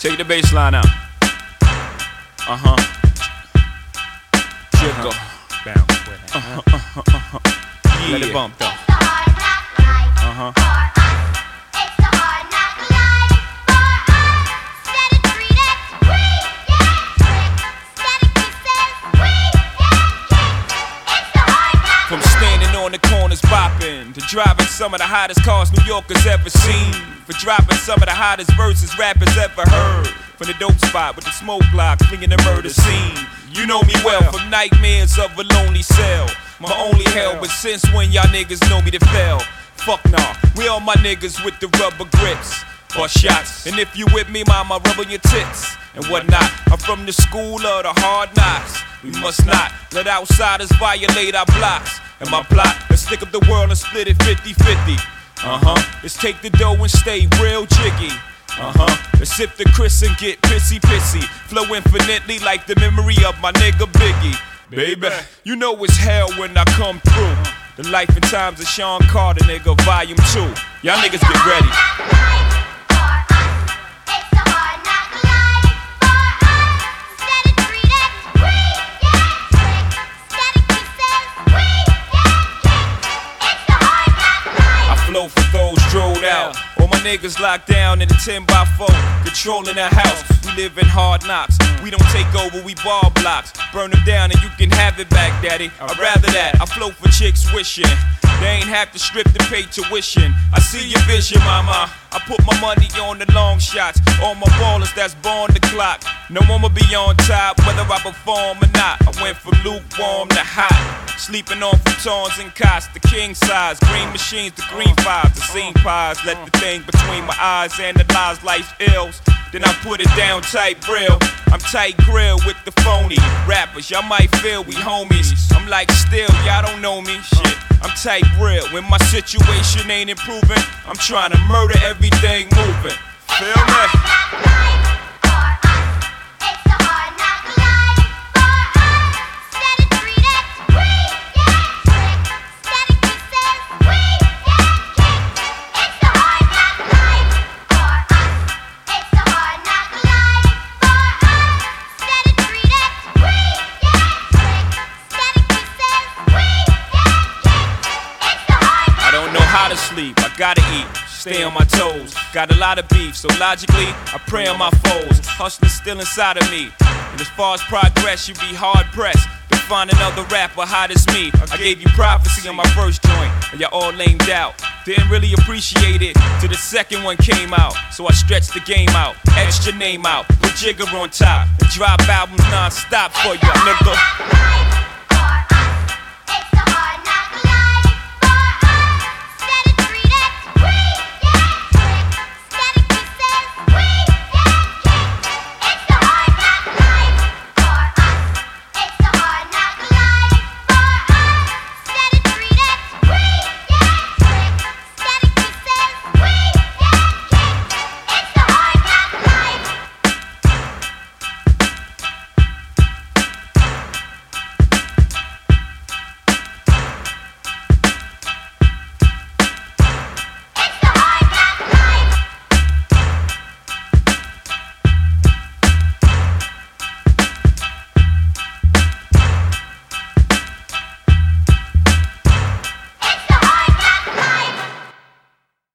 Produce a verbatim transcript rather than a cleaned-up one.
Take the bass line out. Uh-huh. Jiggle. Bounce with it. Uh-huh, uh-huh, uh-huh. Yeah. Let it bump though. Uh-huh. From standing on the corners bopping to driving some of the hottest cars New Yorkers ever seen, for dropping some of the hottest verses rappers ever heard, from the dope spot with the smoke block flinging the murder scene. You know me well from nightmares of a lonely cell, my only hell, but since when y'all niggas know me to fail? Fuck nah, we all my niggas with the rubber grips or shots, and if you with me, mama, rub on your tits and whatnot. I'm from the school of the hard knocks. We must not let outsiders violate our blocks. And my plot, let's stick up the world and split it fifty fifty. Uh-huh, let's take the dough and stay real jiggy. Uh-huh, let's sip the Chris and get pissy pissy. Flow infinitely like the memory of my nigga Biggie. Baby, you know it's hell when I come through. The life and times of Sean Carter, nigga, volume two. Y'all niggas get ready. Flow for those drilled out. All my niggas locked down in a ten by four, controlling the house. We live in hard knocks. We don't take over, we ball blocks. Burn them down and you can have it back, daddy. I'd rather that. I flow for chicks wishing they ain't have to strip to pay tuition. I see your vision, mama. I put my money on the long shots. All my ballers that's born the clock. No one will be on top, whether I perform or not. I went from lukewarm to hot. Sleeping on futons and cots, the king size. Green machines, the green fives, the scene pies. Let the thing between my eyes analyze life's ills. Then I put it down tight real. I'm tight grill with the phony rappers. Y'all might feel we homies. I'm like still, y'all don't know me. Shit, I'm tight real. When my situation ain't improving, I'm trying to murder everything moving. Feel me? To sleep, I gotta eat, stay on my toes. Got a lot of beef, so logically, I pray on my foes. Hustling's still inside of me, and as far as progress, you be hard pressed to find another rapper hot as me. I gave you prophecy on my first joint, and y'all all lamed out. Didn't really appreciate it till the second one came out. So I stretched the game out, etched your name out, put Jigger on top, and drop albums non-stop for ya, nigga.